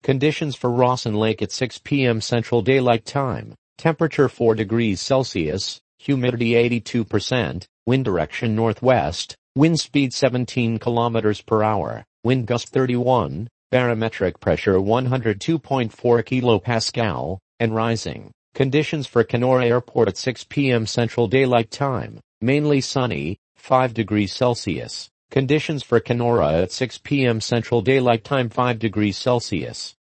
Conditions for Rawson Lake at 6 p.m. Central Daylight Time. Temperature 4 degrees Celsius, humidity 82%, wind direction northwest, wind speed 17 kilometers per hour, wind gust 31, barometric pressure 102.4 kilopascal, and rising. Conditions for Kenora Airport at 6 p.m. Central Daylight Time. Mainly sunny, 5 degrees Celsius. Conditions for Kenora at 6 p.m. Central Daylight Time 5 degrees Celsius.